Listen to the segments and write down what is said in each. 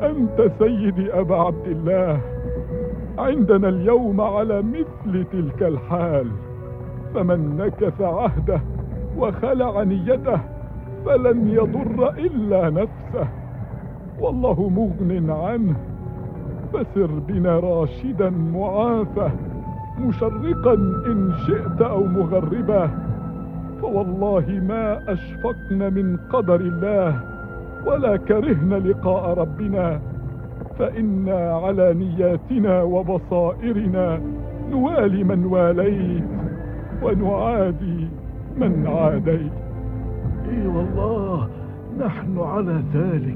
أنت سيدي أبا عبد الله، عندنا اليوم على مثل تلك الحال، فمن نكث عهده وخلع نيته فلن يضر إلا نفسه، والله مغن عنه. فسر بنا راشدا معافى، مشرقا إن شئت أو مغربا، فوالله ما أشفقنا من قدر الله ولا كرهنا لقاء ربنا، فإنا على نياتنا وبصائرنا نوالي من واليت ونعادي من عاديت. اي والله نحن على ذلك.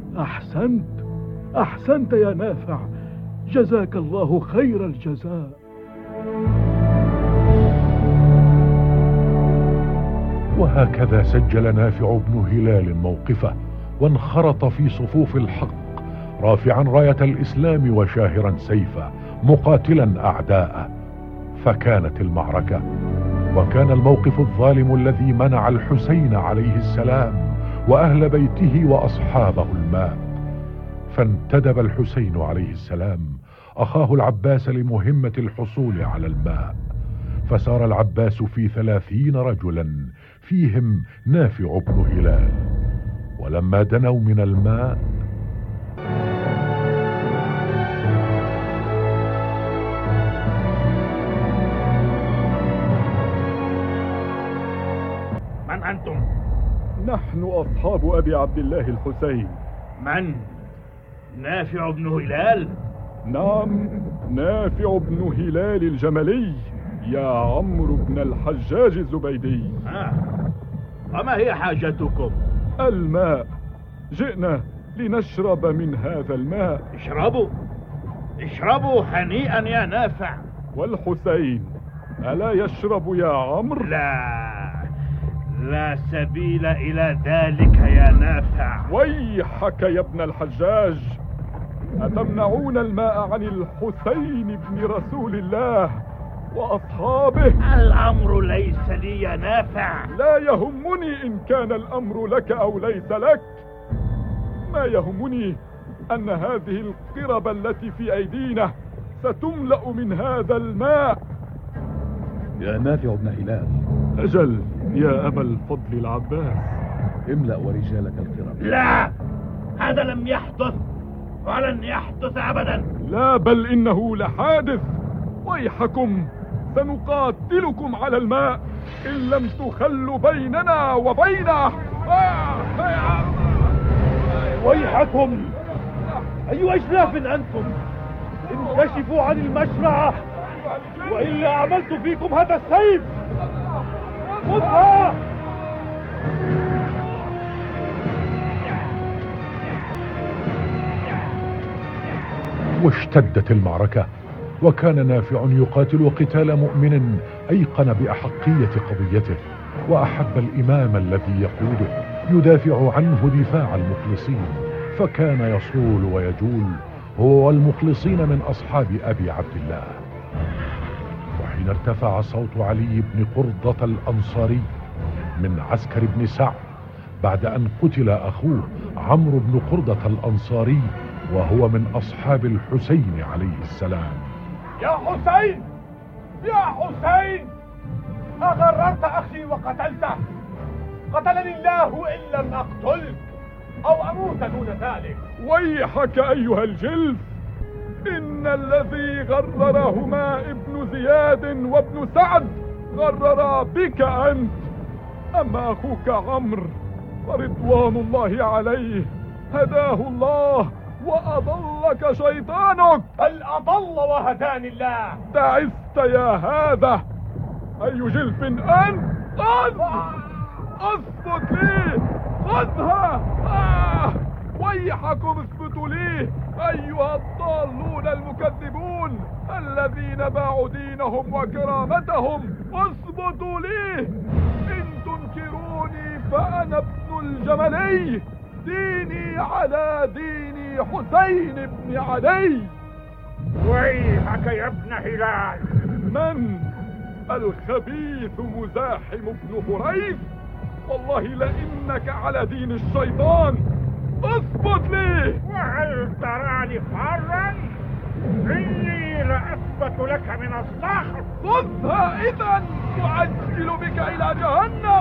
أحسنت يا نافع، جزاك الله خير الجزاء. وهكذا سجل نافع بن هلال موقفه، وانخرط في صفوف الحق، رافعا راية الإسلام وشاهرا سيفه، مقاتلا أعداءه. فكانت المعركة، وكان الموقف الظالم الذي منع الحسين عليه السلام وأهل بيته وأصحابه الماء. فانتدب الحسين عليه السلام أخاه العباس لمهمة الحصول على الماء، فسار العباس في 30 رجلا فيهم نافع بن هلال. ولما دنوا من الماء من أنتم؟ نحن أصحاب أبي عبد الله الحسين. من؟ نافع بن هلال؟ نعم، نافع بن هلال الجملي، يا عمرو بن الحجاج الزبيدي. وما هي حاجتكم؟ الماء، جئنا لنشرب من هذا الماء. اشربوا هنيئا يا نافع. والحسين ألا يشرب يا عمرو؟ لا سبيل إلى ذلك يا نافع. ويحك يا ابن الحجاج، أتمنعون الماء عن الحسين بن رسول الله وأصحابه؟ الأمر ليس لي يا نافع. لا يهمني إن كان الأمر لك أو ليس لك، ما يهمني أن هذه القرب التي في أيدينا ستملأ من هذا الماء. يا نافع بن هلال. أجل يا أبا الفضل العباس. املأ ورجالك القرب. لا، هذا لم يحدث ولن يحدث أبدا. لا، بل إنه لحادث. ويحكم، سنقاتلكم على الماء إن لم تخلوا بيننا وبينه. ويحكم، أي أجلاف أنتم، انكشفوا عن المشرعة وإلا عملت فيكم هذا السيف. خذها. واشتدت المعركة، وكان نافع يقاتل قتال مؤمن أيقن بأحقية قضيته، وأحب الإمام الذي يقوده يدافع عنه دفاع المخلصين، فكان يصول ويجول هو والمخلصين من أصحاب أبي عبد الله. وحين ارتفع صوت علي بن قرضة الأنصاري من عسكر بن سعد بعد أن قتل أخوه عمرو بن قرضة الأنصاري وهو من أصحاب الحسين عليه السلام: يا حسين، يا حسين، أغررت أخي وقتلته. قتلني الله إن لم أقتلك أو أموت دون ذلك. ويحك أيها الجلف، إن الذي غررهما ابن زياد وابن سعد غررا بك أنت. أما أخوك عمرو فرضوان الله عليه هداه الله وأضلك شيطانك. بل أضل وهداني الله. تعست يا هذا. أي جلف أنت؟ اثبت لي. خذها. ويحكم اثبتوا لي أيها الضالون المكذبون الذين باعوا دينهم وكرامتهم. اثبتوا لي. إن تنكروني فأنا ابن الجملي، ديني على دين حسين بن علي. ويحك يا ابن هلال. من؟ الخبيث مزاحم بن هريث. والله لإنك على دين الشيطان. اثبت لي. وهل تمضي حارا إني لأثبت لك من الصخر. خذها إذا وأعجل بك إلى جهنم.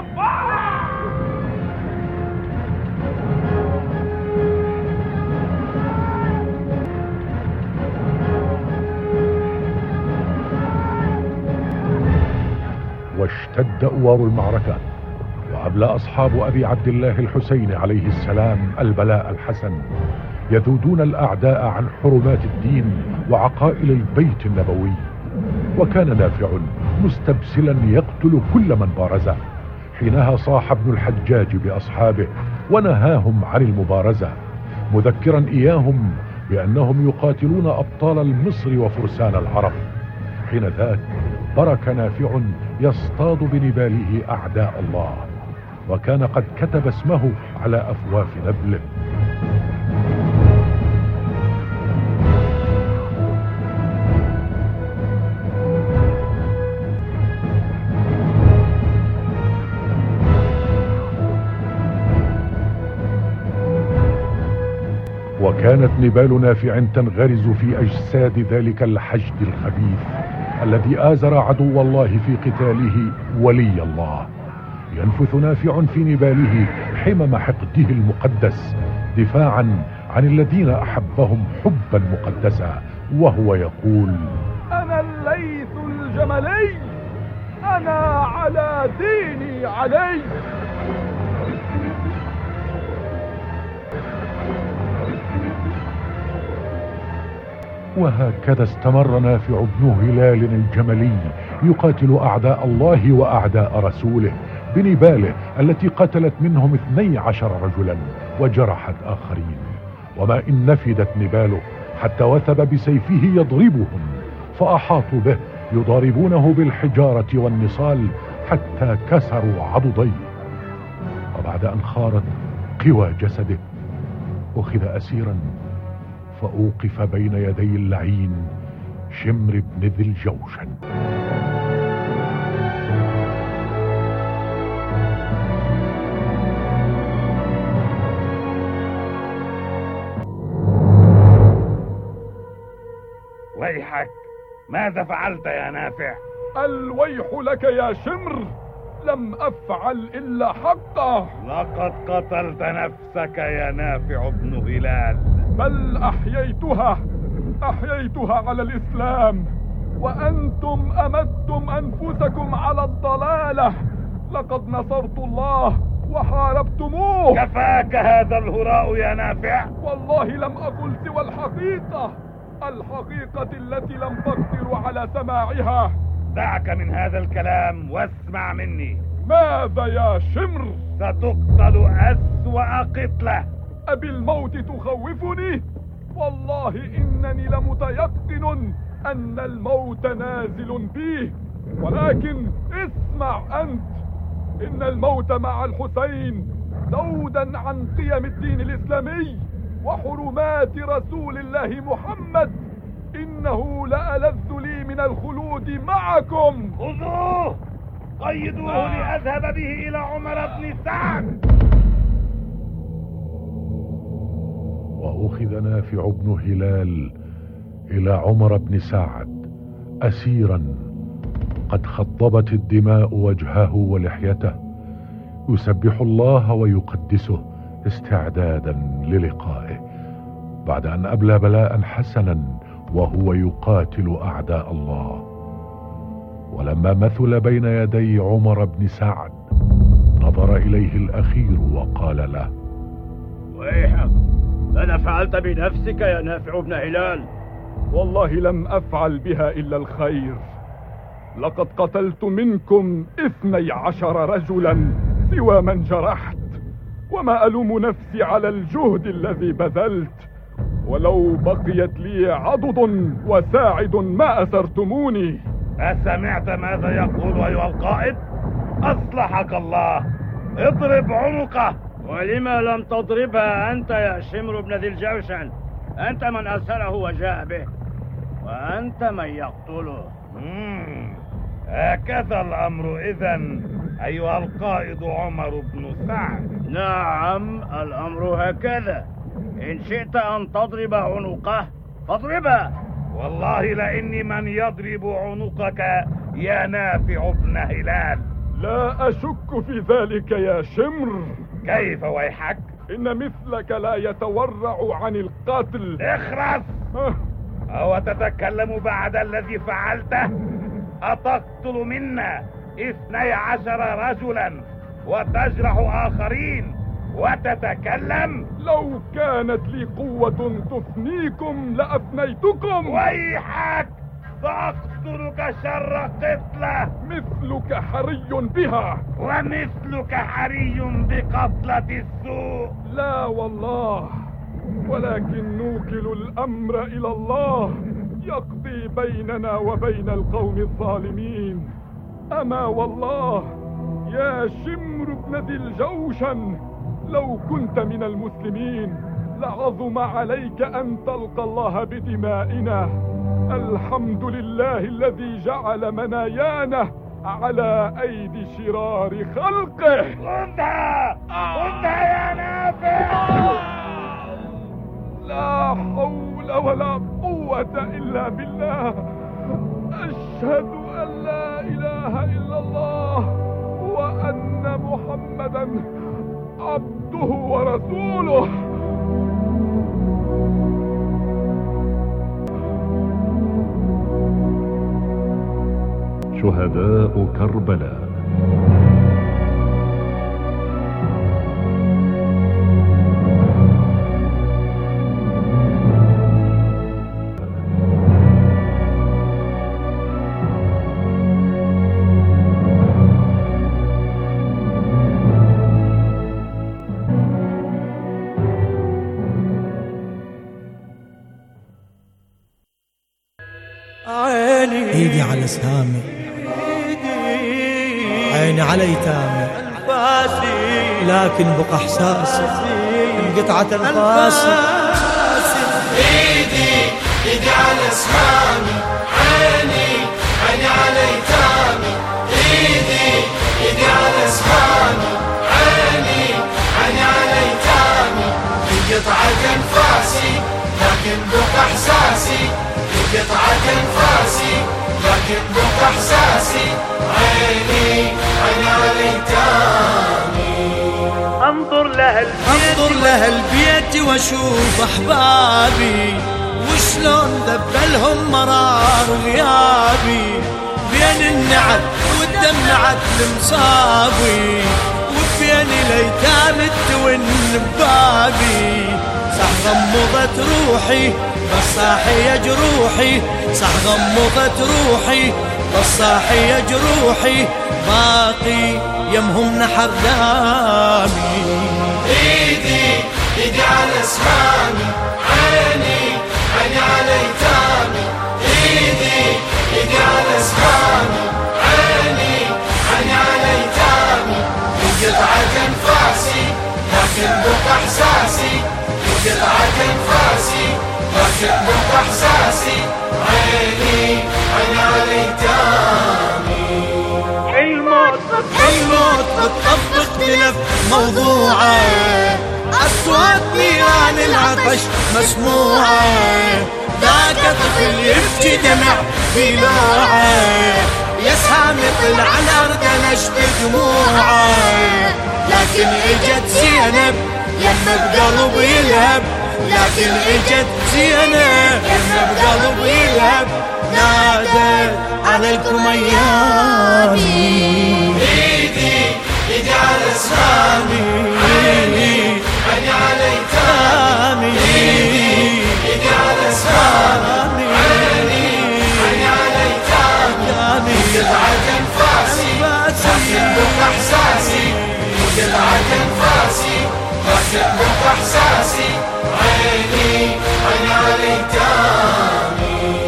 واشتد أوار المعركة، وأبلى أصحاب أبي عبد الله الحسين عليه السلام البلاء الحسن، يذودون الأعداء عن حرمات الدين وعقائل البيت النبوي. وكان نافع مستبسلا يقتل كل من بارزه. حينها صاح ابن الحجاج بأصحابه ونهاهم عن المبارزة، مذكرا إياهم بأنهم يقاتلون أبطال المصر وفرسان العرب. حين ذاك برك نافع يصطاد بنباله أعداء الله، وكان قد كتب اسمه على أفواف نبله. وكانت نبال نافع تنغرز في أجساد ذلك الحشد الخبيث الذي آزر عدو الله في قتاله ولي الله. ينفث نافع في نباله حمم حقده المقدس دفاعا عن الذين أحبهم حبا مقدسا، وهو يقول: أنا الليث الجملي، أنا على ديني علي. وهكذا استمر نافع بن هلال الجملي يقاتل أعداء الله وأعداء رسوله بنباله التي قتلت منهم 12 رجلا وجرحت آخرين. وما إن نفدت نباله حتى وثب بسيفه يضربهم، فأحاطوا به يضاربونه بالحجارة والنصال حتى كسروا عضديه. وبعد أن خارت قوى جسده أخذ أسيرا فأوقف بين يدي اللعين شمر بن ذي الجوشن. ويحك، ماذا فعلت يا نافع؟ الويح لك يا شمر، لم أفعل إلا حقه. لقد قتلت نفسك يا نافع بن هلال. بل أحييتها على الإسلام، وأنتم أمدتم أنفسكم على الضلالة. لقد نصرت الله وحاربتموه. كفاك هذا الهراء يا نافع. والله لم أقل سوى الحقيقة التي لم تقدروا على سماعها. دعك من هذا الكلام واسمع مني. ماذا يا شمر؟ ستقتل أسوأ قتلة. أبالموت تخوفني؟ والله إنني لمتيقن أن الموت نازل بي، ولكن اسمع أنت، إن الموت مع الحسين ذودا عن قيم الدين الإسلامي وحرمات رسول الله محمد، إنه لألذ لي من الخلود معكم. خذوه قيدوه لأذهب به إلى عمر بن سعد. وأخذ نافع بن هلال إلى عمر بن سعد أسيرا قد خضبت الدماء وجهه ولحيته، يسبح الله ويقدسه استعدادا للقائه، بعد أن أبلى بلاء حسنا وهو يقاتل أعداء الله. ولما مثل بين يدي عمر بن سعد نظر إليه الأخير وقال له: ويحك، ماذا فعلت بنفسك يا نافع بن هلال؟ والله لم أفعل بها إلا الخير. لقد قتلت منكم 12 رجلا سوى من جرحت، وما ألوم نفسي على الجهد الذي بذلت. ولو بقيت لي عضد وساعد ما أسرتموني. أسمعت ماذا يقول أيها القائد؟ أصلحك الله، اضرب عنقه. ولما لم تضربها أنت يا شمر بن ذي الجوشن؟ أنت من أسره وجاء به، وأنت من يقتله. هكذا الأمر إذن أيها القائد عمر بن سعد. نعم، الأمر هكذا. إن شئت أن تضرب عنقه فاضربه. والله لإني من يضرب عنقك يا نافع بن هلال. لا أشك في ذلك يا شمر. كيف ويحك؟ إن مثلك لا يتورع عن القتل. اخرس! أو تتكلم بعد الذي فعلته؟ أتقتل منا 12 رجلا وتجرح آخرين وتتكلم؟ لو كانت لي قوة تفنيكم لأفنيتكم. ويحك! سأقتلك شر قتلة. مثلك حري بها. ومثلك حري بقتلة السوء. لا والله، ولكن نوكل الأمر إلى الله يقضي بيننا وبين القوم الظالمين. أما والله يا شمر بن ذي الجوشن، لو كنت من المسلمين لعظم عليك أن تلقى الله بدمائنا. الحمد لله الذي جعل منايانا على أيدي شرار خلقه. خذها! خذها يا نافع! لا حول ولا قوة إلا بالله. أشهد أن لا إله إلا الله وأن محمدا عبده ورسوله. شهداء كربلاء. ايدي على سهامي، عيني على ايتامي، لكن بقى احساسي انقطعت انفاسي. ايدي على سهامي، عيني على ايتامي. ايدي على سهامي، عيني على ايتامي. انقطعت انفاسي لكن بقى احساسي. انقطعت انفاسي لكن بقى احساسي. عيني على ايتامي. انظر لها البيت واشوف احبابي وشلون ذبلهم مرار غيابي. بين النعت والدمعت المصابي وبين الايتام التون ببابي. صح غمضت روحي بس صاحي جروحي. صح غمضت روحي بس صاحي جروحي. باقي يمهم نحر دامي. ايدي على سهامي، عيني على ايتامي. ايدي على سهامي، عيني على ايتامي. انقطعت انفاسي لكن بقى احساسي. انقطعت انفاسي لكن بقى احساسي. عيني على ايتامي. الموت بالطب اختلف موضوعه. أصوات نيران العطش مسموعة. ذاك طفل يبكي دمع في لوعه. يا سامي طلع الأرض نشف دموعه. لكن اجت زينب يما بقلب يلهب. لكن اجت زينب يما بقلب يلهب. نادت عليكم ايامي. ايدي على سهامي، عيني على ايتامي. ايدي على سهامي، عيني على ايتامي. انقطعت انفاسي لكن بقى احساسي. انقطعت انفاسي لكن بقى احساسي. عيني على ايتامي.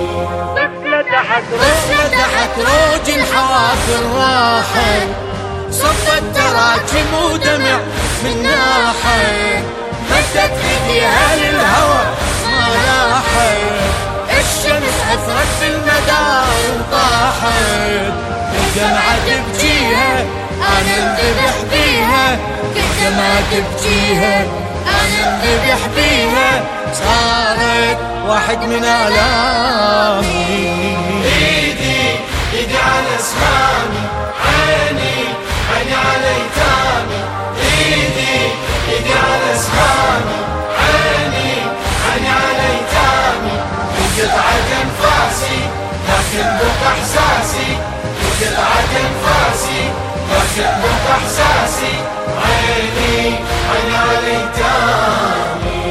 طفلة تحت روج الحافر راحت. صفت تراجم ودمع من ناحت. مدت ايديها للهوى ما لاحت. الشمس اثرت في المدار وطاحت. الدمعة تبجيها انا انذبح بيها. الدمعة تبجيها انا انذبح بيها. واحد من آلامي. إيدي على أسهامي، عيني على أيتامي. إيدي على أسهامي، عيني على أيتامي. بقطعة أنفاسي لكن بقى إحساسي، بقطعة أنفاسي لكن بقى إحساسي. عيني على أيتامي.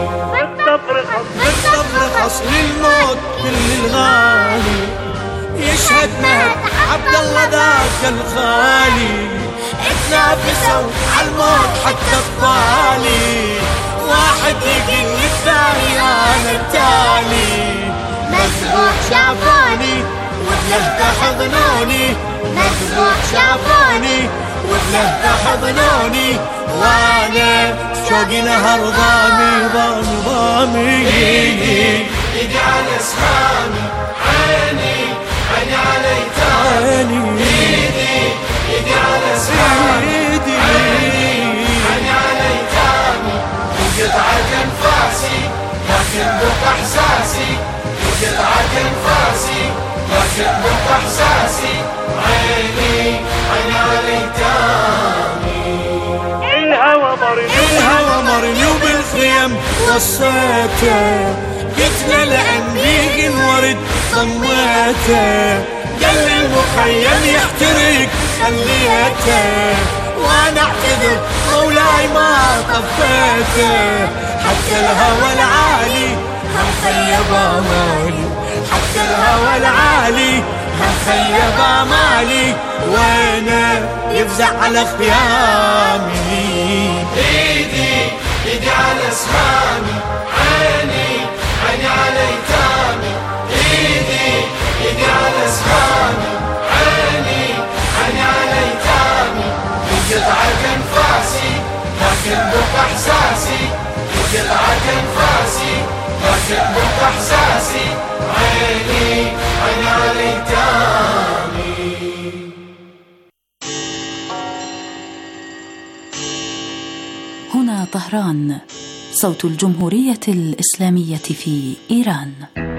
بالصبر حصل الموت كل الغالي، يشهد مهد عبد الله ذاك الخالي. اتنافسوا عالموت حتى الطالي، واحد يقل الثاني انا التالي. مذبوح شافوني وبلهفة حضنوني، مذبوح شافوني وبلهفة حضنوني. وانا شوقي نهر ضامي ضامي. ايدي على اسهامي، عيني على أيتامي. إيدي على أسهامي، عيني على أيتامي. بقطعة أنفاسي لكن بقى إحساسي، بقطعة أنفاسي لكن بقى إحساسي. عيني على أيتامي. الهوى مرني وبالخيم وصيته، قتله لأني انورد ضميته. قال المخيم يحترق خليته، وانا اعتذر مولاي ما طفيته. حتى الهوى العالي هم خيب امالي، حتى الهوى العالي هم خيب امالي. وانا يفزع على خيامي. ايدي على اسهامي، عيني على أيتامي. إيدي على أسهامي، عيني على أيتامي. بقطعة أنفاسي لكن بقى إحساسي، بقطعة أنفاسي لكن بقى إحساسي. عيني على أيتامي. هنا طهران، صوت الجمهورية الإسلامية في إيران.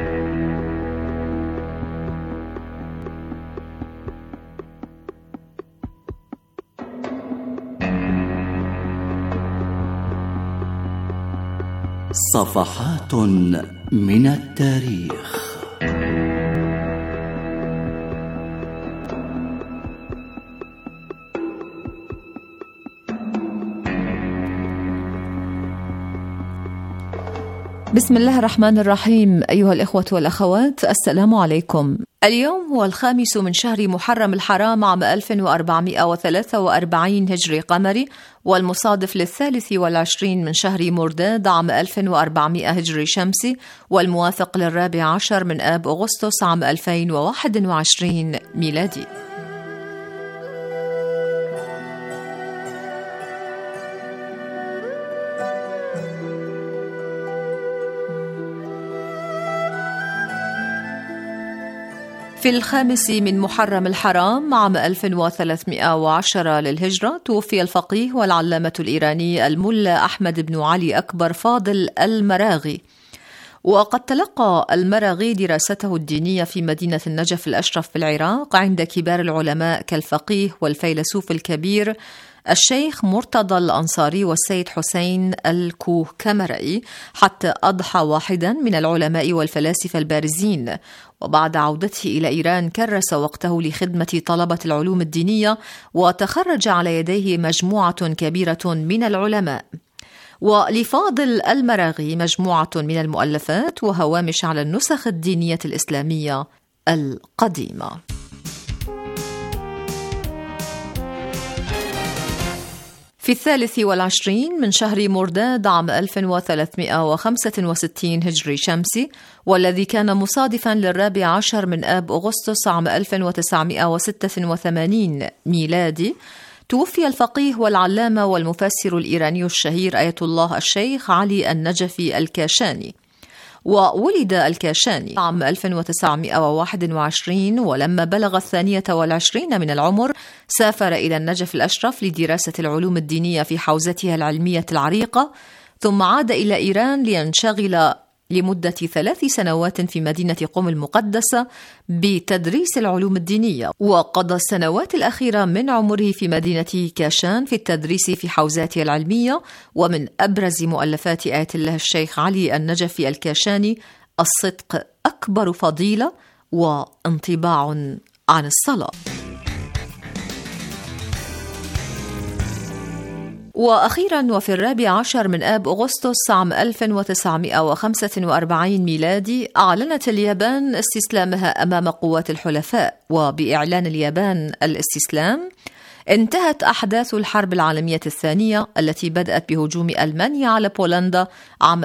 صفحات من التاريخ. بسم الله الرحمن الرحيم. أيها الإخوة والأخوات، السلام عليكم. اليوم هو 5 من شهر محرم الحرام عام 1443 هجري قمري، والمصادف 23 من شهر مرداد عام 1400 هجري شمسي، والموافق 14 من آب أغسطس عام 2021 ميلادي. في 5 من محرم الحرام عام 1310 للهجرة توفي الفقيه والعلامة الإيراني الملا أحمد بن علي أكبر فاضل المراغي. وقد تلقى المراغي دراسته الدينية في مدينة النجف الأشرف في العراق عند كبار العلماء كالفقيه والفيلسوف الكبير الشيخ مرتضى الأنصاري والسيد حسين الكوكمرئي، حتى أضحى واحدا من العلماء والفلاسفة البارزين. وبعد عودته إلى إيران كرس وقته لخدمة طلبة العلوم الدينية، وتخرج على يديه مجموعة كبيرة من العلماء. ولفاضل المراغي مجموعة من المؤلفات وهوامش على النسخ الدينية الإسلامية القديمة. في 23 من شهر مرداد عام 1365 هجري شمسي، والذي كان مصادفا 14 من آب أغسطس عام 1986 ميلادي، توفي الفقيه والعلامة والمفسر الإيراني الشهير آية الله الشيخ علي النجفي الكاشاني. وولد الكاشاني عام 1921، ولما بلغ 22 من العمر سافر إلى النجف الأشرف لدراسة العلوم الدينية في حوزتها العلمية العريقة، ثم عاد إلى إيران لينشغل لمدة 3 سنوات في مدينة قم المقدسة بتدريس العلوم الدينية، وقضى السنوات الأخيرة من عمره في مدينة كاشان في التدريس في حوزاته العلمية. ومن أبرز مؤلفات آية الله الشيخ علي النجفي الكاشاني الصدق أكبر فضيلة وانطباع عن الصلاة. وأخيرا وفي 14 من آب أغسطس عام 1945 ميلادي أعلنت اليابان استسلامها أمام قوات الحلفاء، وبإعلان اليابان الاستسلام انتهت أحداث الحرب العالمية الثانية التي بدأت بهجوم ألمانيا على بولندا عام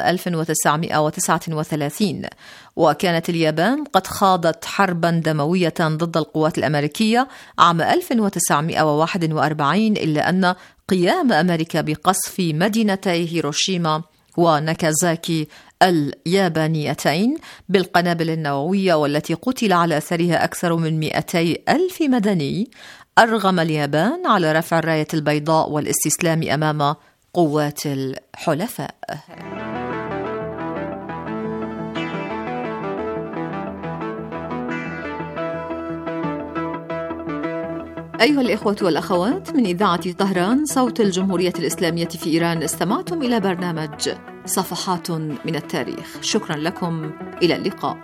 1939. وكانت اليابان قد خاضت حربا دموية ضد القوات الأمريكية عام 1941، إلا أن قيام أمريكا بقصف مدينتي هيروشيما وناكازاكي اليابانيتين بالقنابل النووية والتي قتل على أثرها أكثر من 200,000 مدني أرغم اليابان على رفع الراية البيضاء والاستسلام أمام قوات الحلفاء. أيها الإخوة والأخوات، من إذاعة طهران صوت الجمهورية الإسلامية في إيران استمعتم إلى برنامج صفحات من التاريخ. شكرا لكم، إلى اللقاء.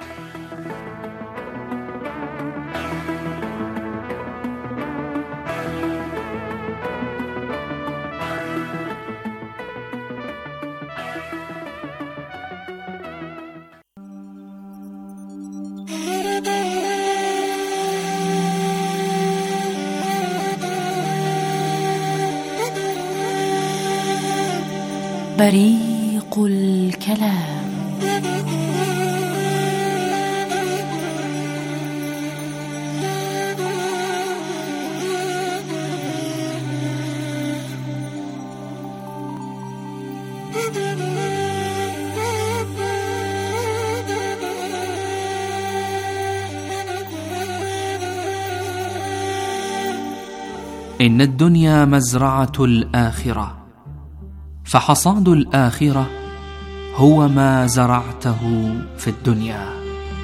بريق الكلام. إن الدنيا مزرعة الآخرة، فحصاد الآخرة هو ما زرعته في الدنيا.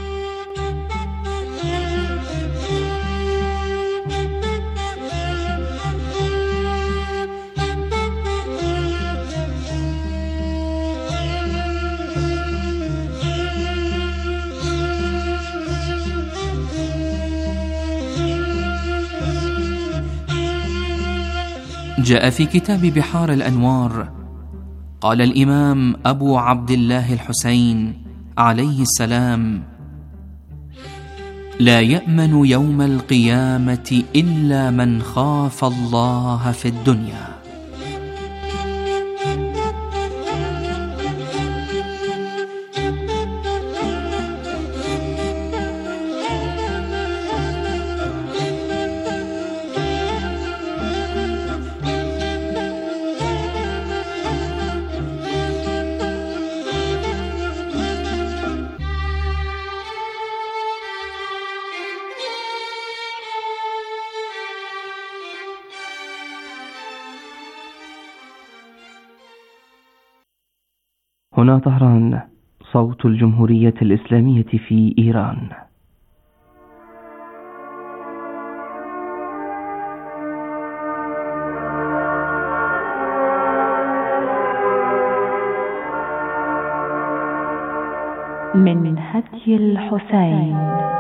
جاء في كتاب بحار الأنوار، قال الإمام أبو عبد الله الحسين عليه السلام: لا يأمن يوم القيامة إلا من خاف الله في الدنيا. هنا طهران، صوت الجمهورية الإسلامية في إيران. من هدي الحسين.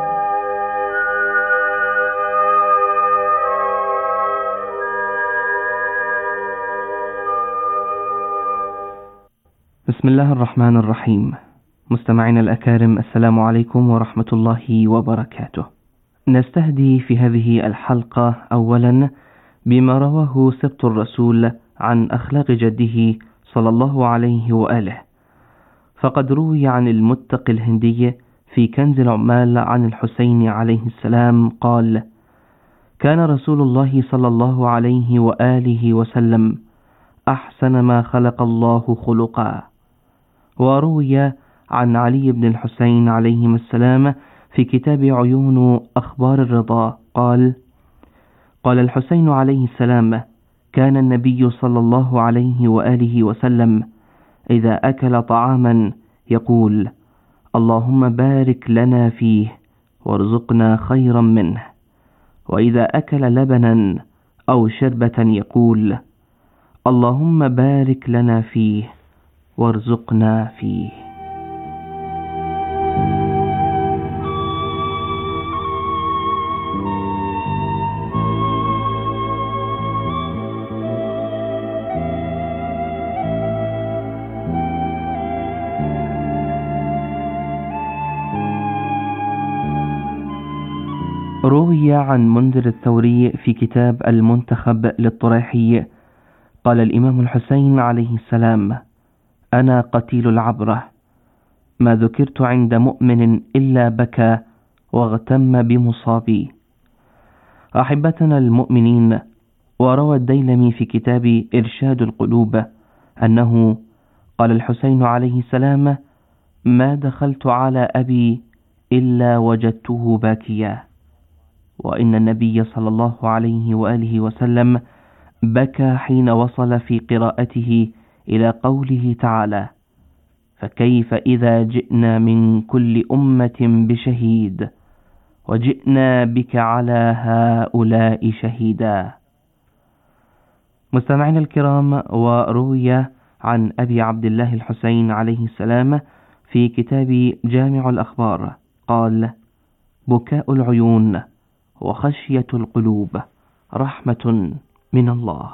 بسم الله الرحمن الرحيم. مستمعينا الأكارم، السلام عليكم ورحمة الله وبركاته. نستهدي في هذه الحلقة أولا بما رواه سبط الرسول عن أخلاق جده صلى الله عليه وآله. فقد روي عن المتقي الهندي في كنز العمال عن الحسين عليه السلام قال: كان رسول الله صلى الله عليه وآله وسلم أحسن ما خلق الله خلقا. وروي عن علي بن الحسين عليهم السلام في كتاب عيون أخبار الرضا قال: قال الحسين عليه السلام: كان النبي صلى الله عليه وآله وسلم إذا أكل طعاما يقول: اللهم بارك لنا فيه وارزقنا خيرا منه. وإذا أكل لبنا أو شربة يقول اللهم بارك لنا فيه وارزقنا فيه. روي عن منذر الثوري في كتاب المنتخب للطريحي قال الإمام الحسين عليه السلام: أنا قتيل العبرة، ما ذكرت عند مؤمن إلا بكى واغتم بمصابي. أحبتنا المؤمنين، وروى الديلمي في كتاب إرشاد القلوب أنه قال الحسين عليه السلام: ما دخلت على أبي إلا وجدته باكيا. وإن النبي صلى الله عليه وآله وسلم بكى حين وصل في قراءته إلى قوله تعالى: فكيف إذا جئنا من كل أمة بشهيد وجئنا بك على هؤلاء شهيدا. مستمعين الكرام، وروي عن أبي عبد الله الحسين عليه السلام في كتاب جامع الأخبار قال: بكاء العيون وخشية القلوب رحمة من الله.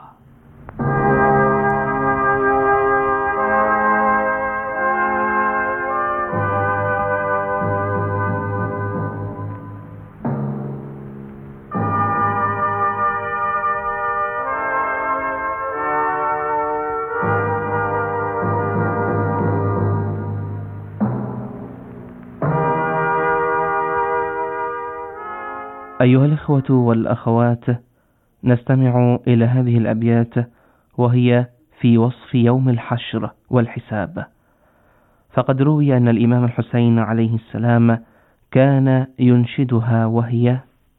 أيها الإخوة والأخوات، نستمع إلى هذه الأبيات وهي في وصف يوم الحشر والحساب. فقد روي أن الإمام الحسين عليه السلام كان ينشدها وهي: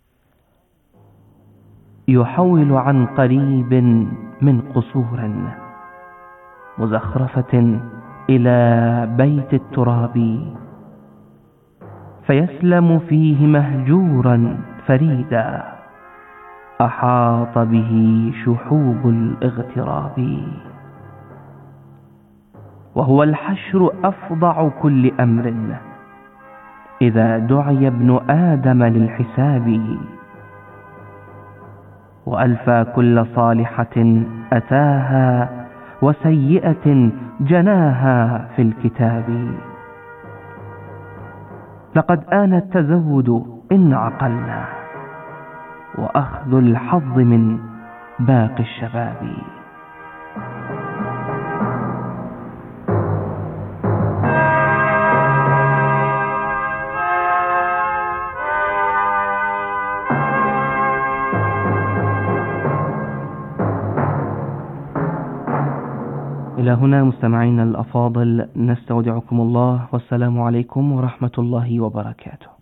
يحول عن قريب من قصور مزخرفة إلى بيت التراب، فيسلم فيه مهجورا فريدا أحاط به شحوب الاغتراب. وهو الحشر أفظع كل أمر إذا دعي ابن آدم للحساب، وألفى كل صالحة أتاها وسيئة جناها في الكتاب. لقد آن التزود إن عقلنا وأخذ الحظ من باقي الشباب. إلى هنا مستمعينا الأفاضل نستودعكم الله، والسلام عليكم ورحمة الله وبركاته.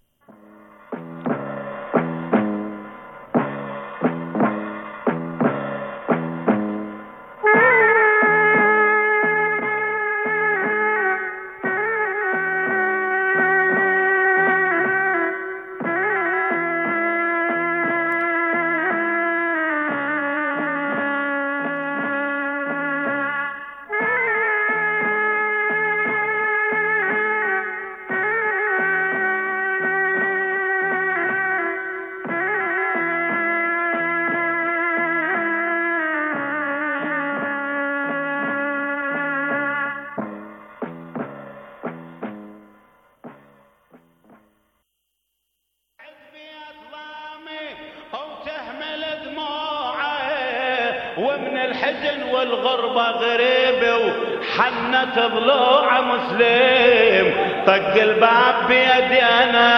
ومن الحزن والغربة غريب وحنت ضلوع مسلم، طق الباب بيدي أنا،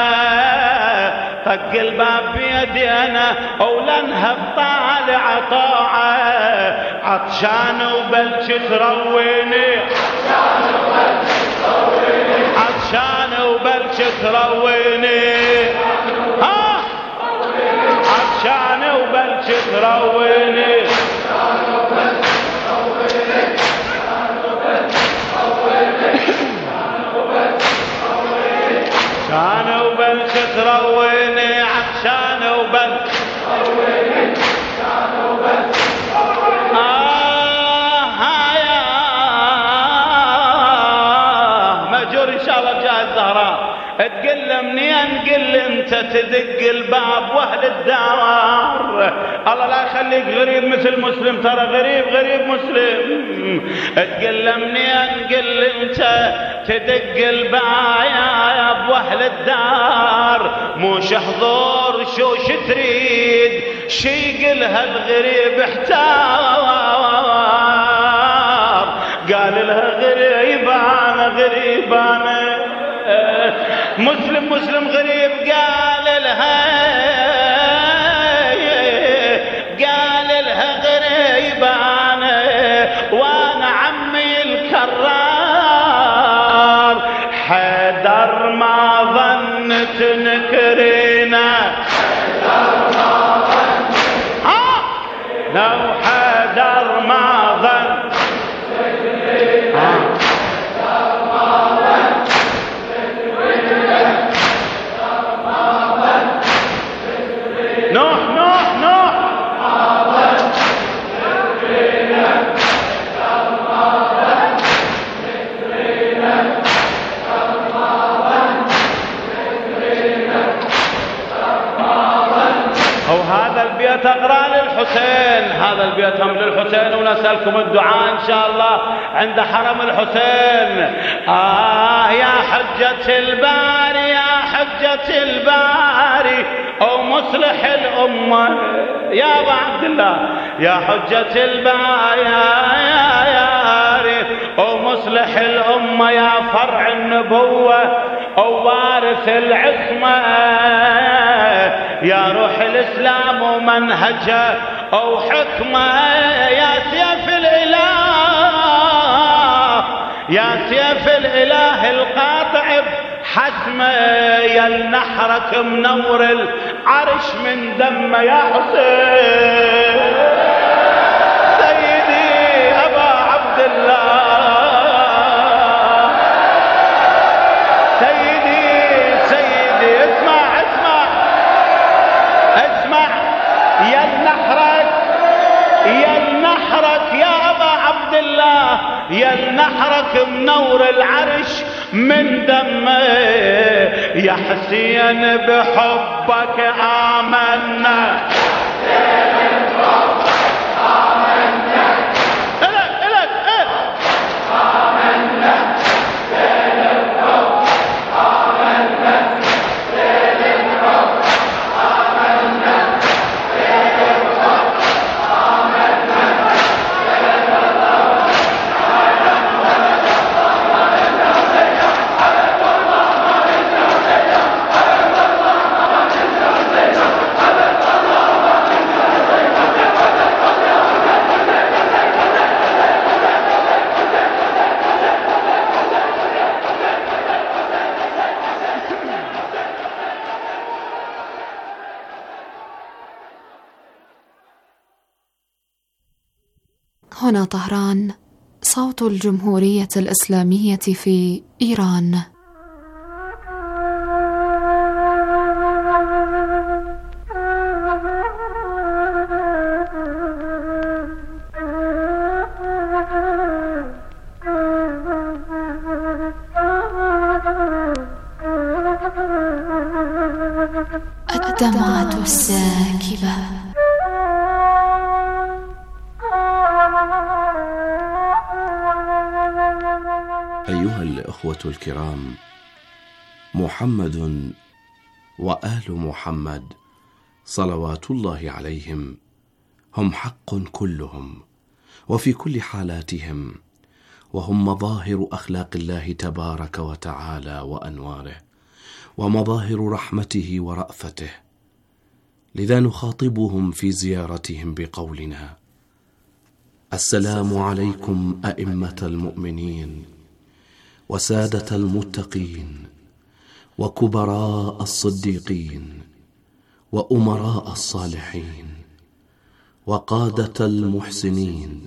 طق الباب بيدي أنا، ولنهب طالع طاعة، عطشان وبلش ترويني، عطشان وبلش ترويني، عطشان وبلش ترويني. عطشان وبلش ترويني عطشان وبلش مأجور إن شاء الله بجاه الزهراء تقل منين قل انت تدق الباب واهل الدار. الله لا يخليك غريب مثل مسلم، ترى غريب مسلم. تقل منين قل انت تدق الباب واهل الدار، موش حضور شوش تريد شي قلها الغريب احتار. قال لها غريبانة مسلم غريب. قال لها غريبانة وانا عمي الكرار. حيدر ما ظنت نكرينا، لو حيدر ما ظنت تقرأ للحسين. هذا البيت هم للحسين، ونسألكم الدعاء إن شاء الله عند حرم الحسين. يا حجة الباري يا حجة الباري أو مصلح الأمة يا أبا عبد الله، يا حجة الباري أو مصلح الأمة، يا فرع النبوة أو وارث العصمة، يا روح الإسلام ومنهجه أو حكمه، يا سيف الإله يا سيف الإله القاطع بحسمه، يا النحرك منور العرش من دمه يا حسين. سيدي أبا عبد الله، سيدي اسمع يا النحرك يا أبا عبد الله، يا النحرك منور العرش من دمه، يا حسين بحبك آمنا. هنا طهران، صوت الجمهورية الإسلامية في إيران. الدمعة الساكبة. أيها الأخوة الكرام، محمد وآل محمد صلوات الله عليهم هم حق كلهم وفي كل حالاتهم، وهم مظاهر أخلاق الله تبارك وتعالى وأنواره، ومظاهر رحمته ورأفته. لذا نخاطبهم في زيارتهم بقولنا: السلام عليكم أئمة المؤمنين وسادة المتقين وكبراء الصديقين وأمراء الصالحين وقادة المحسنين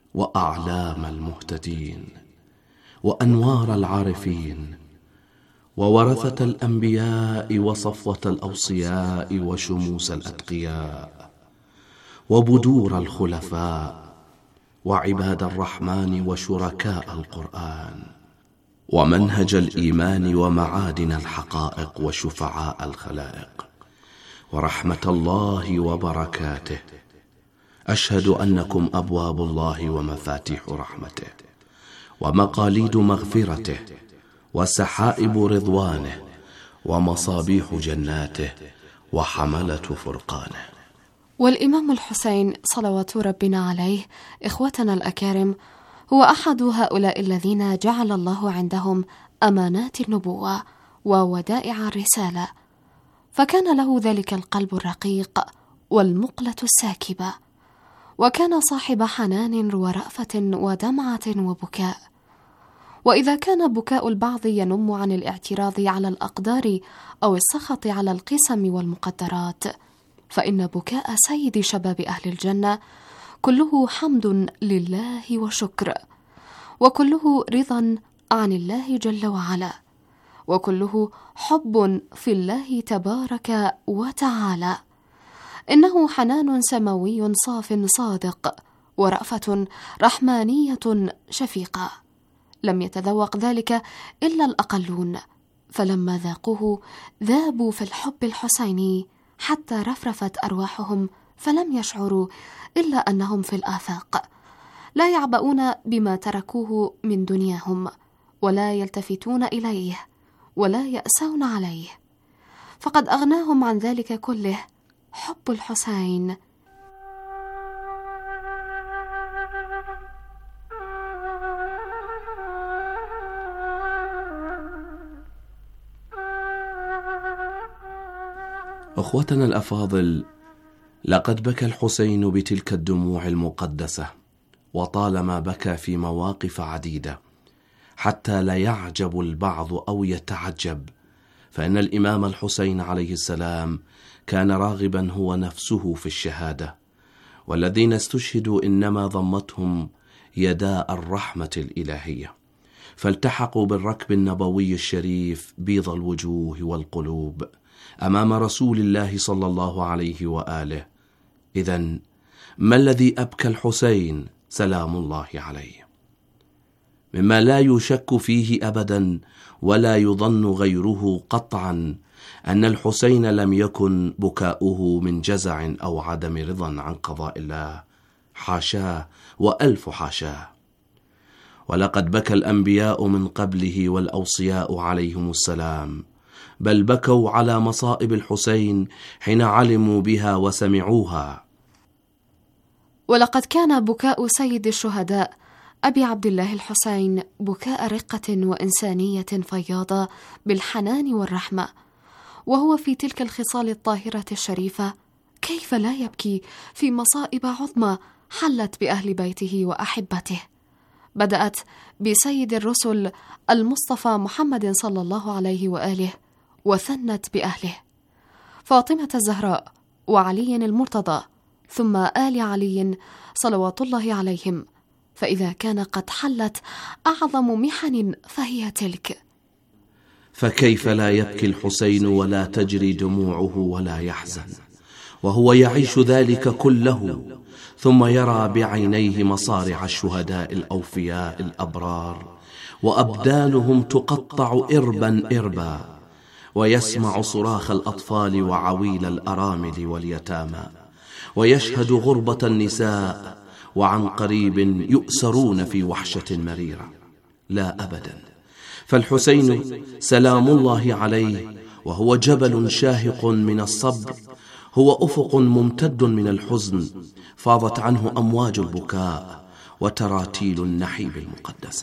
وأعلام المهتدين وأنوار العارفين وورثة الأنبياء وصفوة الأوصياء وشموس الأتقياء وبدور الخلفاء وعباد الرحمن وشركاء القرآن ومنهج الإيمان ومعادن الحقائق وشفعاء الخلائق ورحمة الله وبركاته. أشهد أنكم أبواب الله ومفاتيح رحمته ومقاليد مغفرته وسحائب رضوانه ومصابيح جناته وحملة فرقانه. والإمام الحسين صلوات ربنا عليه إخوتنا الأكارم هو أحد هؤلاء الذين جعل الله عندهم أمانات النبوة وودائع الرسالة، فكان له ذلك القلب الرقيق والمقلة الساكبة، وكان صاحب حنان ورأفة ودمعة وبكاء. وإذا كان بكاء البعض ينم عن الاعتراض على الأقدار أو السخط على القسم والمقدرات، فإن بكاء سيد شباب أهل الجنة كله حمد لله وشكر، وكله رضا عن الله جل وعلا، وكله حب في الله تبارك وتعالى. إنه حنان سماوي صاف صادق، ورأفة رحمانية شفيقة، لم يتذوق ذلك إلا الأقلون، فلما ذاقوه ذابوا في الحب الحسيني حتى رفرفت أرواحهم، فلم يشعروا إلا أنهم في الآفاق، لا يعبؤون بما تركوه من دنياهم، ولا يلتفتون إليه، ولا يأسون عليه، فقد أغناهم عن ذلك كله حب الحسين. أخوتنا الأفاضل، لقد بكى الحسين بتلك الدموع المقدسة، وطالما بكى في مواقف عديدة حتى لا يعجب البعض أو يتعجب، فإن الإمام الحسين عليه السلام كان راغبا هو نفسه في الشهادة، والذين استشهدوا إنما ضمتهم يداء الرحمة الإلهية، فالتحقوا بالركب النبوي الشريف بيض الوجوه والقلوب أمام رسول الله صلى الله عليه وآله. إذن ما الذي أبكى الحسين سلام الله عليه؟ مما لا يشك فيه أبدا ولا يظن غيره قطعا أن الحسين لم يكن بكاؤه من جزع أو عدم رضا عن قضاء الله، حاشاه وألف حاشاه. ولقد بكى الأنبياء من قبله والأوصياء عليهم السلام، بل بكوا على مصائب الحسين حين علموا بها وسمعوها. ولقد كان بكاء سيد الشهداء أبي عبد الله الحسين بكاء رقة وإنسانية فياضة بالحنان والرحمة، وهو في تلك الخصال الطاهرة الشريفة كيف لا يبكي في مصائب عظمى حلت بأهل بيته وأحبته، بدأت بسيد الرسل المصطفى محمد صلى الله عليه وآله، وثنت بأهله فاطمة الزهراء وعلي المرتضى، ثم آل علي صلوات الله عليهم، فإذا كان قد حلت أعظم محن فهي تلك. فكيف لا يبكي الحسين ولا تجري دموعه ولا يحزن وهو يعيش ذلك كله، ثم يرى بعينيه مصارع الشهداء الأوفياء الأبرار وأبدانهم تقطع إربا إربا، ويسمع صراخ الأطفال وعويل الأرامل واليتامى، ويشهد غربة النساء، وعن قريب يؤسرون في وحشة مريرة. لا أبدا، فالحسين سلام الله عليه وهو جبل شاهق من الصبر، هو أفق ممتد من الحزن فاضت عنه أمواج البكاء وتراتيل النحيب المقدسة.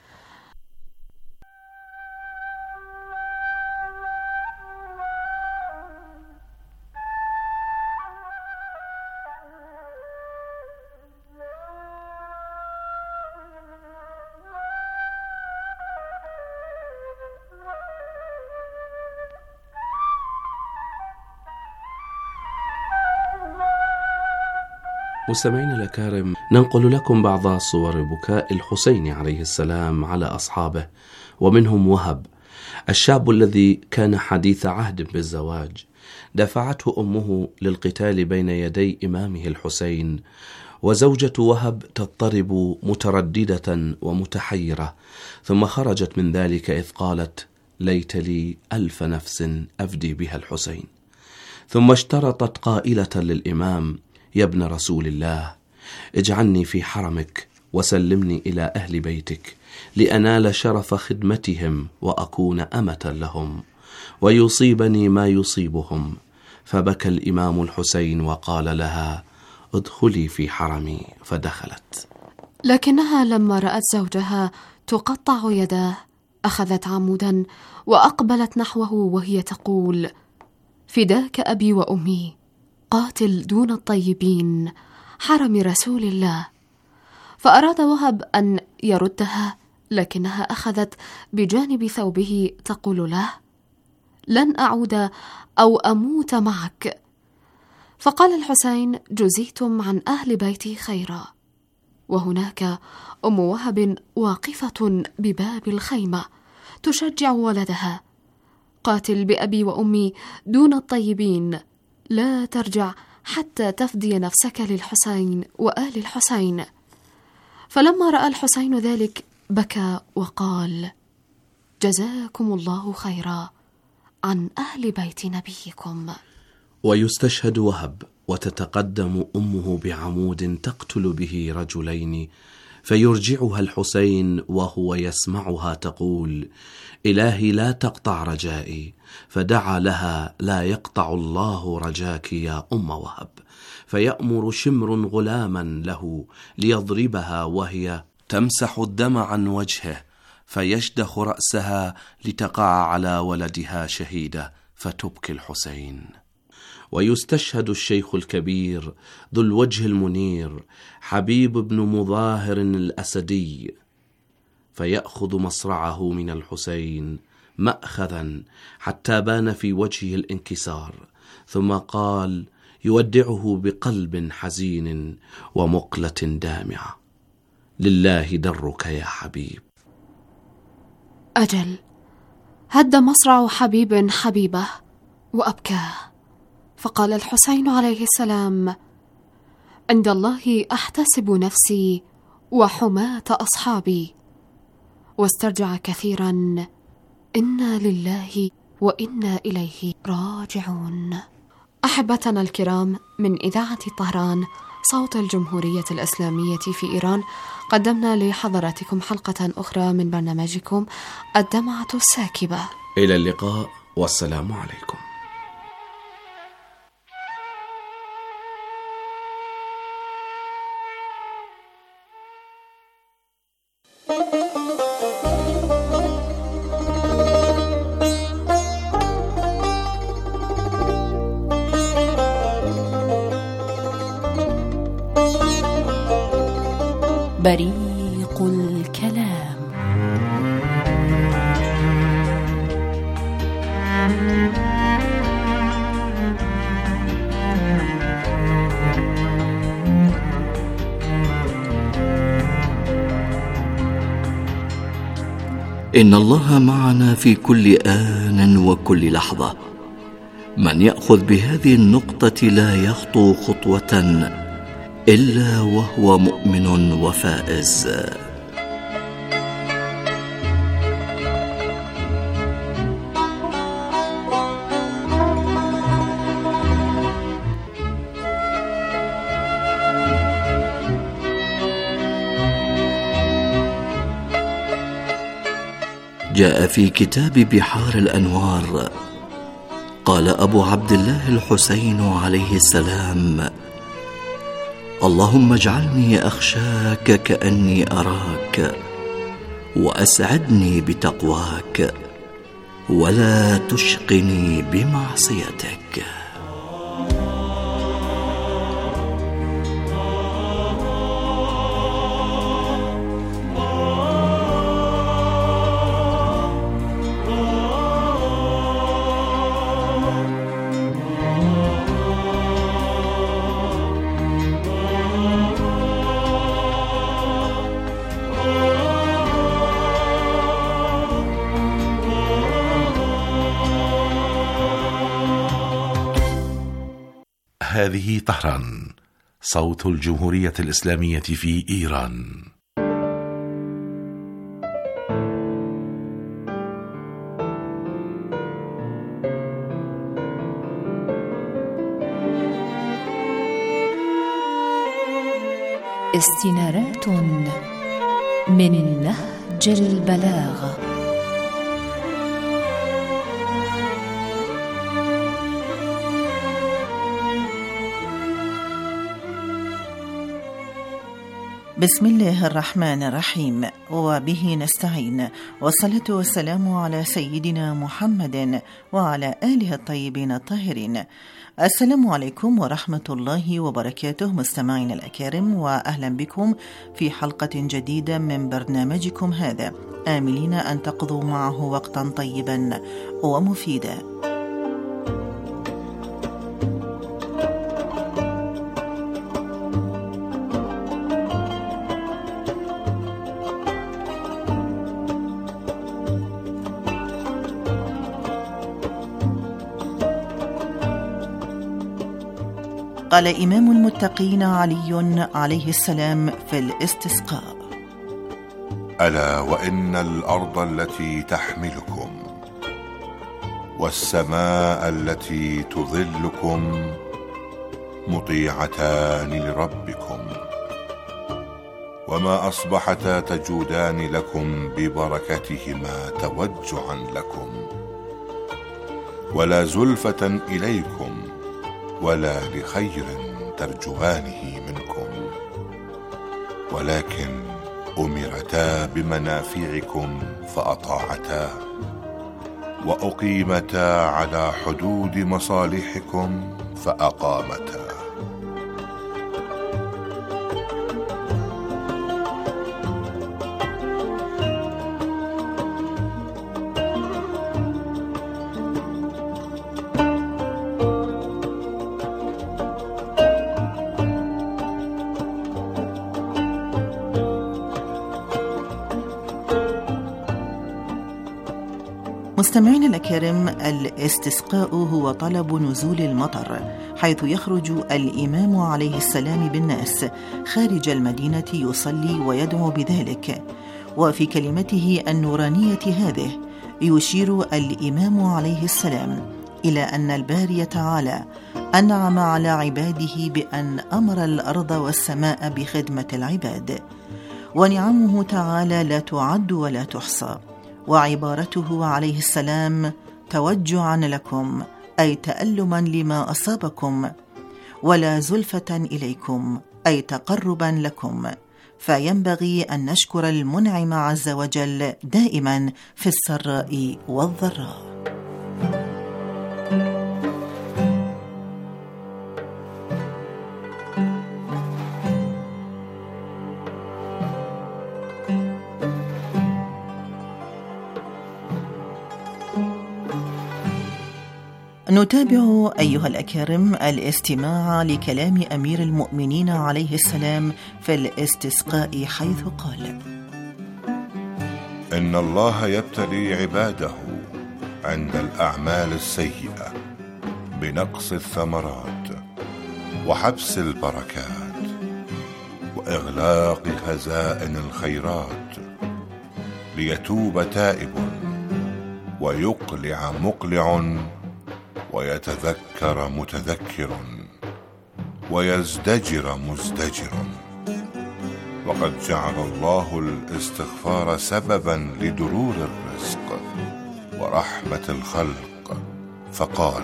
مستمعين الأكارم، ننقل لكم بعض صور بكاء الحسين عليه السلام على أصحابه، ومنهم وهب الشاب الذي كان حديث عهد بالزواج دفعته أمه للقتال بين يدي إمامه الحسين، وزوجة وهب تضطرب مترددة ومتحيرة، ثم خرجت من ذلك إذ قالت: ليت لي 1000 نفس أفدي بها الحسين. ثم اشترطت قائلة للإمام: يا ابن رسول الله، اجعلني في حرمك وسلمني إلى أهل بيتك لأنال شرف خدمتهم وأكون أمة لهم ويصيبني ما يصيبهم. فبكى الإمام الحسين وقال لها: ادخلي في حرمي، فدخلت. لكنها لما رأت زوجها تقطع يداه أخذت عمودا وأقبلت نحوه وهي تقول: فداك أبي وأمي، قاتل دون الطيبين، حرم رسول الله. فأراد وهب أن يردها، لكنها أخذت بجانب ثوبه تقول له: لن أعود أو أموت معك. فقال الحسين: جزيتم عن أهل بيتي خيرا. وهناك أم وهب واقفة بباب الخيمة تشجع ولدها: قاتل بأبي وأمي دون الطيبين، لا ترجع حتى تفدي نفسك للحسين وآل الحسين. فلما رأى الحسين ذلك بكى وقال: جزاكم الله خيرا عن أهل بيت نبيكم. ويستشهد وهب وتتقدم أمه بعمود تقتل به رجلين، فيرجعها الحسين وهو يسمعها تقول: إلهي لا تقطع رجائي، فدعا لها: لا يقطع الله رجاك يا أم وهب. فيأمر شمر غلاما له ليضربها وهي تمسح الدم عن وجهه، فيشدخ رأسها لتقع على ولدها شهيدة، فتبكي الحسين. ويستشهد الشيخ الكبير ذو الوجه المنير حبيب بن مظاهر الأسدي، فيأخذ مصرعه من الحسين مأخذا حتى بان في وجهه الانكسار، ثم قال يودعه بقلب حزين ومقلة دامعة: لله درك يا حبيب. أجل، هد مصرع حبيب حبيبه وأبكاه. فقال الحسين عليه السلام: عند الله أحتسب نفسي وحماة أصحابي. واسترجع كثيرا: إنا لله وإنا إليه راجعون. أحبتنا الكرام، من إذاعة طهران صوت الجمهورية الإسلامية في إيران، قدمنا لحضراتكم حلقة أخرى من برنامجكم الدمعة الساكبة. إلى اللقاء والسلام عليكم. بريق الكلام. إن الله معنا في كل آن وكل لحظة. من يأخذ بهذه النقطة لا يخطو خطوة إلا وهو مؤمن وفائز. جاء في كتاب بحار الأنوار: قال أبو عبد الله الحسين عليه السلام: اللهم اجعلني أخشاك كأني أراك، وأسعدني بتقواك، ولا تشقني بمعصيتك. هذه طهران، صوت الجمهورية الإسلامية في إيران. استنارات من نهج البلاغة. بسم الله الرحمن الرحيم، وبه نستعين، والصلاة والسلام على سيدنا محمد وعلى آله الطيبين الطاهرين. السلام عليكم ورحمة الله وبركاته مستمعين الأكارم، وأهلا بكم في حلقة جديدة من برنامجكم هذا، آملين أن تقضوا معه وقتا طيبا ومفيدا. قال إمام المتقين علي عليه السلام في الاستسقاء: ألا وإن الأرض التي تحملكم والسماء التي تظلكم مطيعتان لربكم، وما أصبحتا تجودان لكم ببركتهما توجعا لكم، ولا زلفة إليكم ولا لخير ترجوانه منكم، ولكن أمرتا بمنافعكم فأطاعتا، وأقيمتا على حدود مصالحكم فأقامتا. مستمعين الأكارم، الاستسقاء هو طلب نزول المطر، حيث يخرج الإمام عليه السلام بالناس خارج المدينة يصلي ويدعو بذلك. وفي كلمته النورانية هذه يشير الإمام عليه السلام إلى أن الباري تعالى أنعم على عباده بأن أمر الأرض والسماء بخدمة العباد، ونعمه تعالى لا تعد ولا تحصى. وعبارته عليه السلام توجعا لكم، أي تألما لما أصابكم، ولا زلفة إليكم، أي تقربا لكم. فينبغي أن نشكر المنعم عز وجل دائما في السراء والضراء. نتابع أيها الأكارم الاستماع لكلام أمير المؤمنين عليه السلام في الاستسقاء، حيث قال: إن الله يبتلي عباده عند الأعمال السيئة بنقص الثمرات وحبس البركات وإغلاق خزائن الخيرات، ليتوب تائب ويقلع مقلع ويتذكر متذكر ويزدجر مزدجر. وقد جعل الله الاستغفار سببا لدرور الرزق ورحمة الخلق، فقال: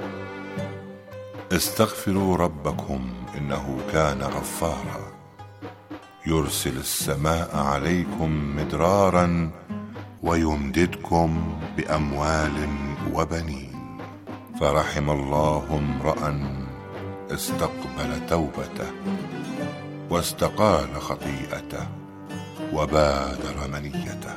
استغفروا ربكم إنه كان غفارا، يرسل السماء عليكم مدرارا ويمددكم بأموال وبنين. فرحم الله امرأ استقبل توبته واستقال خطيئته وبادر منيته.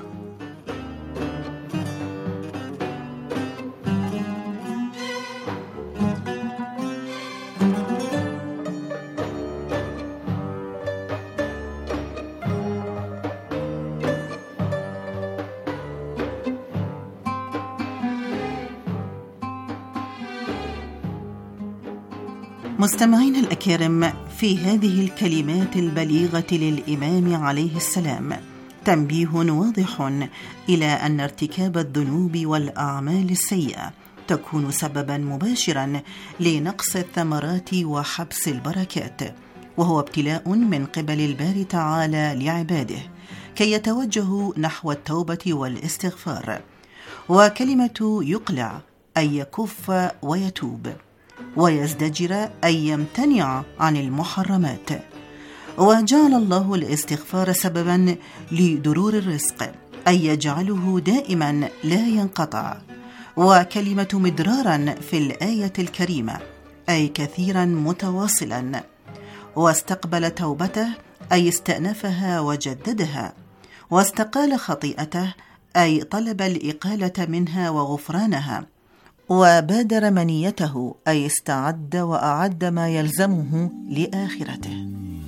مستمعين الأكارم، في هذه الكلمات البليغة للإمام عليه السلام تنبيه واضح إلى أن ارتكاب الذنوب والأعمال السيئة تكون سببا مباشرا لنقص الثمرات وحبس البركات، وهو ابتلاء من قبل الباري تعالى لعباده كي يتوجهوا نحو التوبة والاستغفار. وكلمة يقلع أي يكف ويتوب، ويزدجر أي يمتنع عن المحرمات. وجعل الله الاستغفار سببا لدرور الرزق أي يجعله دائما لا ينقطع. وكلمة مدرارا في الآية الكريمة أي كثيرا متواصلا. واستقبل توبته أي استأنفها وجددها. واستقال خطيئته أي طلب الإقالة منها وغفرانها. وبادر منيته أي استعد وأعد ما يلزمه لآخرته.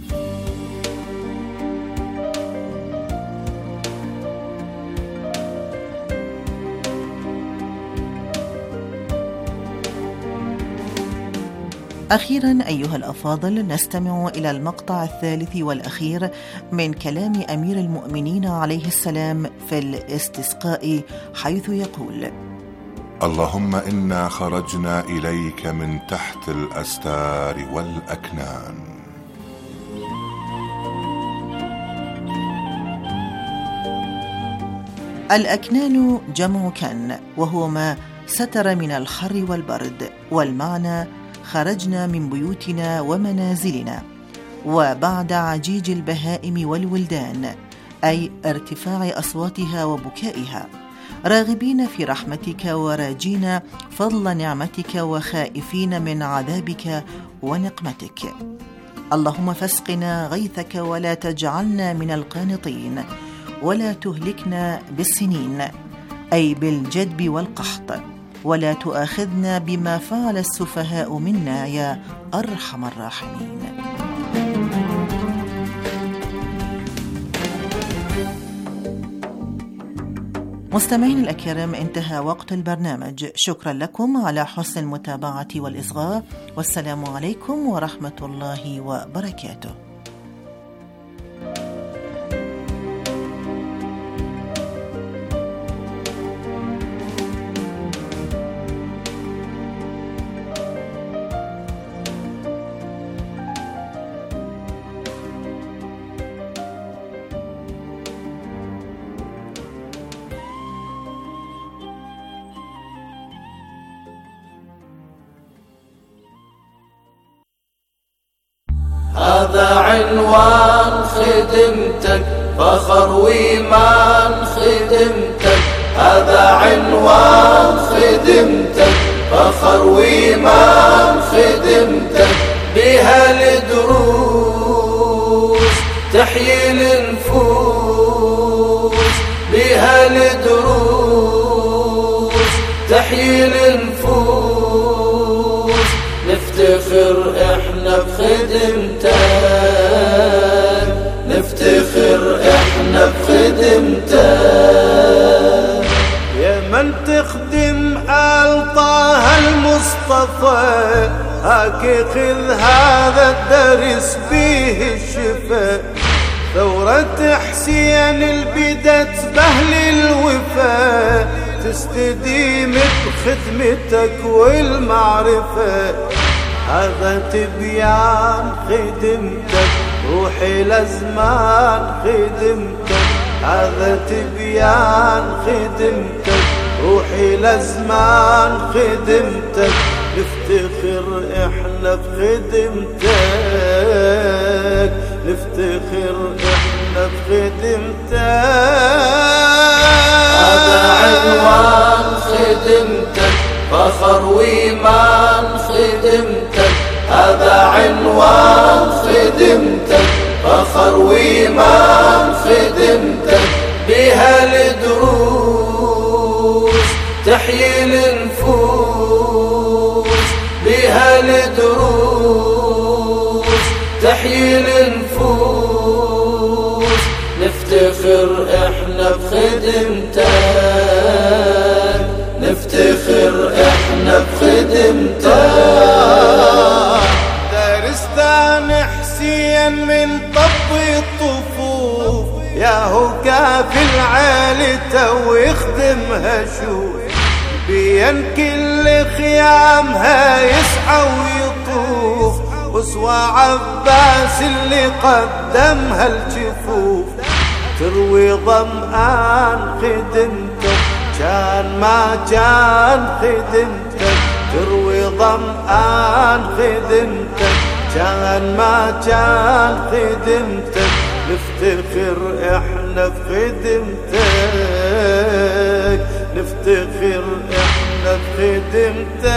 أخيرا أيها الأفاضل، نستمع إلى المقطع الثالث والأخير من كلام أمير المؤمنين عليه السلام في الاستسقاء، حيث يقول: اللهم إنا خرجنا إليك من تحت الأستار والأكنان. الأكنان جمع كن، وهو ما ستر من الحر والبرد، والمعنى خرجنا من بيوتنا ومنازلنا وبعد عجيج البهائم والولدان، أي ارتفاع أصواتها وبكائها، راغبين في رحمتك وراجين فضل نعمتك وخائفين من عذابك ونقمتك. اللهم فاسقنا غيثك ولا تجعلنا من القانطين، ولا تهلكنا بالسنين أي بالجدب والقحط، ولا تؤاخذنا بما فعل السفهاء منا يا أرحم الراحمين. مستمعين الأكرام، انتهى وقت البرنامج. شكرا لكم على حسن المتابعة والإصغاء، والسلام عليكم ورحمة الله وبركاته. هذا عنوان خدمتك، فخر وإيمان خدمتك. هذا عنوان خدمتك، فخر وإيمان خدمتك. بها الدروس تحيي النفوس، بها الدروس تحيي النفوس. نفتخر احنا بخدمتك، نفتخر احنا بخدمتك. يا من تخدم آل طه المصطفى، هاك خذ هذا الدرس به الشفاء. ثورة حسين البدت بأهل الوفاء، تستديم بخدمتك والمعرفة. هذا تبيان خدمتك، روحي لزمان خدمتك. هذا تبيان خدمتك، روحي لزمان خدمتك. نفتخر احنا بخدمتك، نفتخر احنا بخدمتك. هذا عنوان خدمتك، فخر وإيمان خدمتك. هذا عنوان خدمتك، فخر وإيمان خدمتك. بها الدروس تحيي النفوس، بها الدروس تحيي النفوس. نفتخر احنا بخدمتك، نفتخر احنا بخدمتك. بيته ويخدمها شوف بين كل خيامها يسعى ويطوف أسوى عباس اللي قدمها الجفوف تروي ظمآن خدمته كان ما كان خدمته تروي ظمآن خدمته كان ما كان خدمته نفتخر احنا بخدمتك نفتخر احنا بخدمتك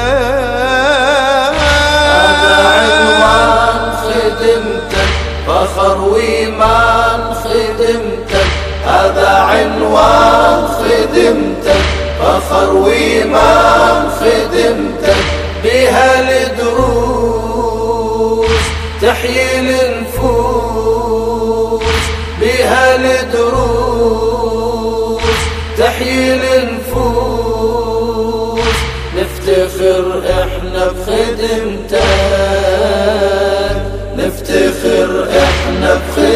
هذا عنوان خدمتك فخر وإيمان خدمتك هذا عنوان خدمتك فخر وإيمان خدمتك بها الدروس تحيي النفوس بها الدروس تحيي النفوس نفتخر احنا بخدمتك نفتخر احنا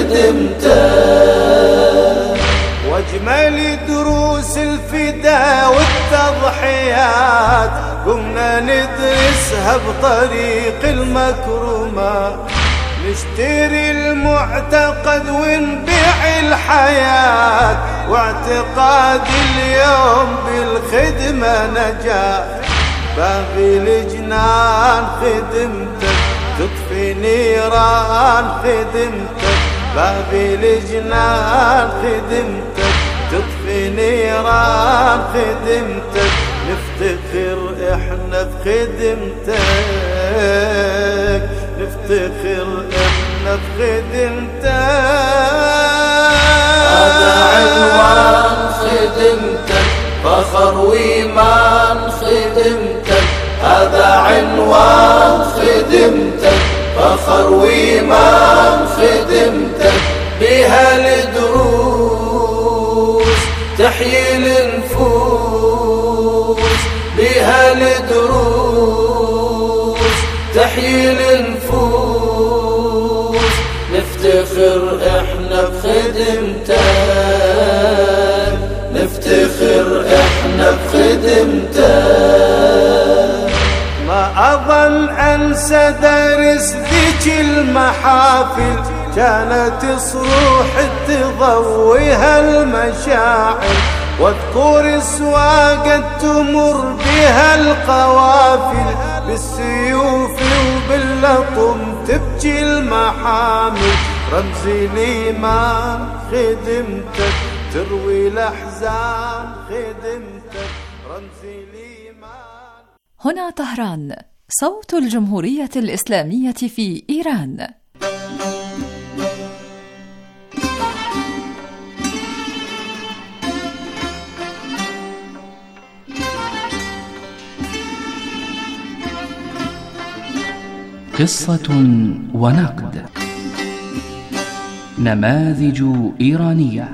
بخدمتك واجمل دروس الفداء والتضحيات قمنا ندرسها بطريق المكرمات نشتري المعتقد ونبيع الحياة واعتقاد اليوم بالخدمة نجاة باغي الجنان خدمتك تطفي نيران خدمتك باغي الجنان خدمتك تطفي نيران خدمتك نفتخر احنا بخدمتك نفتخر احنا بخدمتك هذا عنوان خدمتك فخر وإيمان خدمتك هذا عنوان خدمتك فخر وإيمان خدمتك بها الدروس تحيي النفوس بها الدروس تحيي النفوس نفتخر احنا بخدمتك نفتخر احنا بخدمتك ما أظن أنسى درس ذيك المحافل كانت صروح تضويها المشاعر واذكر سواقة تمر بها القوافل بالسيوف وباللطم تبكي المحامل رمزي الإيمان خدمتك تروي الأحزان خدمتك رمزي الإيمان. هنا طهران، صوت الجمهورية الإسلامية في إيران. قصة ونقد، نماذج إيرانية.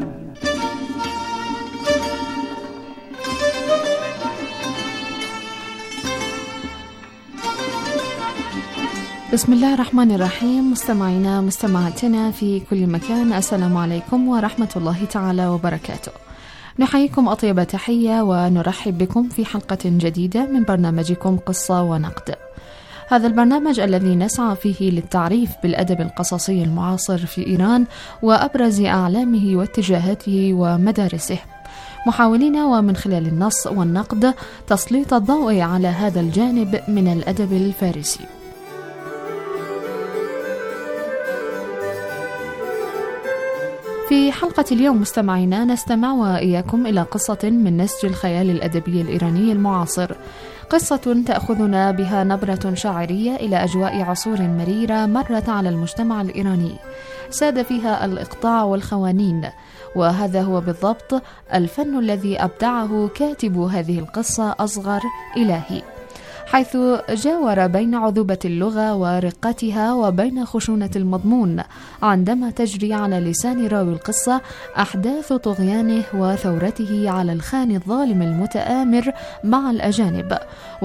بسم الله الرحمن الرحيم. مستمعينا مستمعاتنا في كل مكان، السلام عليكم ورحمة الله تعالى وبركاته. نحييكم أطيب تحية ونرحب بكم في حلقة جديدة من برنامجكم قصة ونقد. هذا البرنامج الذي نسعى فيه للتعريف بالأدب القصصي المعاصر في إيران وأبرز أعلامه واتجاهاته ومدارسه، محاولين ومن خلال النص والنقد تسليط الضوء على هذا الجانب من الأدب الفارسي. في حلقة اليوم مستمعينا نستمع وإياكم إلى قصة من نسج الخيال الأدبي الإيراني المعاصر، قصة تأخذنا بها نبرة شاعرية إلى أجواء عصور مريرة مرت على المجتمع الإيراني ساد فيها الإقطاع والخوانين، وهذا هو بالضبط الفن الذي أبدعه كاتب هذه القصة أصغر إلهي، حيث جاور بين عذوبة اللغة ورقتها وبين خشونة المضمون عندما تجري على لسان راوي القصة أحداث طغيانه وثورته على الخان الظالم المتآمر مع الأجانب،